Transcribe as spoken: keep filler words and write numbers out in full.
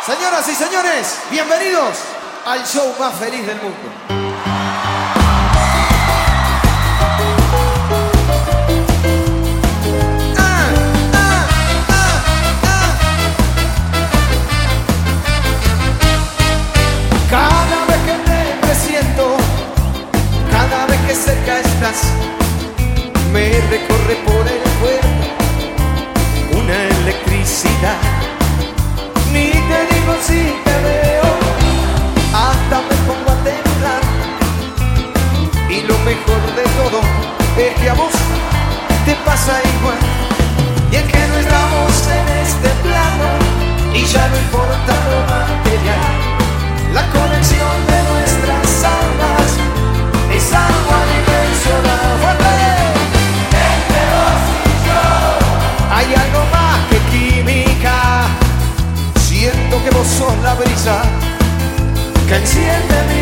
Señoras y señores, bienvenidos al show más feliz del mundo. Ah, ah, ah, ah. Cada vez que te presiento, cada vez que cerca estás, me recorre por el cuerpo una electricidad. Ni te digo si te veo, hasta me pongo a temblar. Y lo mejor de todo es que a vos te pasa igual. Y es que no estamos en este plano y ya no importa lo material. La conexión de nuestras almas es algo adimensional. ¡Fuerte! Entre vos y yo hay algo más que química. Siento que vos sos la brisa que enciende mi